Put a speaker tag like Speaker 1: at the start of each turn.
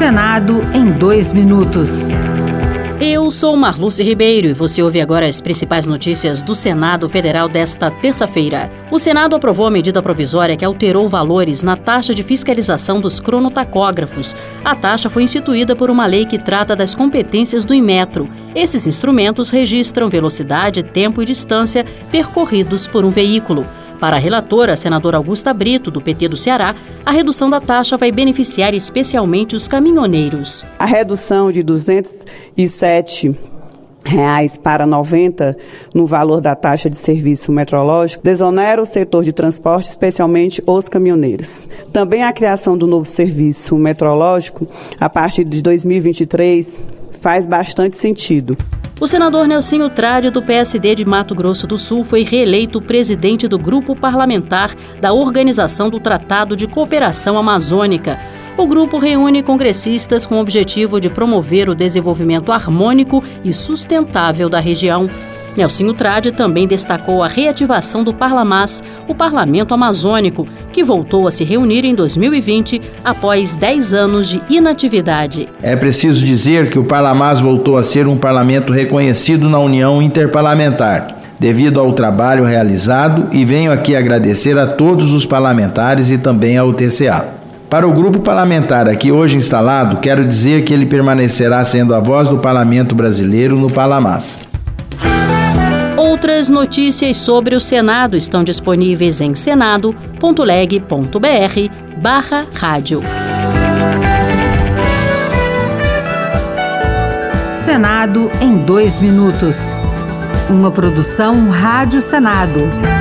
Speaker 1: Senado em 2 minutos.
Speaker 2: Eu sou Marluce Ribeiro e você ouve agora as principais notícias do Senado Federal desta terça-feira. O Senado aprovou a medida provisória que alterou valores na taxa de fiscalização dos cronotacógrafos. A taxa foi instituída por uma lei que trata das competências do Inmetro. Esses instrumentos registram velocidade, tempo e distância percorridos por um veículo. Para a relatora, a senadora Augusta Brito, do PT do Ceará, a redução da taxa vai beneficiar especialmente os caminhoneiros.
Speaker 3: A redução de R$ 207 para 90 no valor da taxa de serviço metrológico desonera o setor de transporte, especialmente os caminhoneiros. Também a criação do novo serviço metrológico, a partir de 2023, faz bastante sentido.
Speaker 2: O senador Nelsinho Trade, do PSD de Mato Grosso do Sul, foi reeleito presidente do grupo parlamentar da Organização do Tratado de Cooperação Amazônica. O grupo reúne congressistas com o objetivo de promover o desenvolvimento harmônico e sustentável da região. Nelsinho Trade também destacou a reativação do Parlamás, o Parlamento Amazônico, que voltou a se reunir em 2020 após 10 anos de inatividade.
Speaker 4: É preciso dizer que o Parlamás voltou a ser um parlamento reconhecido na União Interparlamentar, devido ao trabalho realizado, e venho aqui agradecer a todos os parlamentares e também ao TCA. Para o grupo parlamentar aqui hoje instalado, quero dizer que ele permanecerá sendo a voz do parlamento brasileiro no Parlamás.
Speaker 2: Outras notícias sobre o Senado estão disponíveis em senado.leg.br/rádio.
Speaker 1: Senado em 2 minutos. Uma produção Rádio Senado.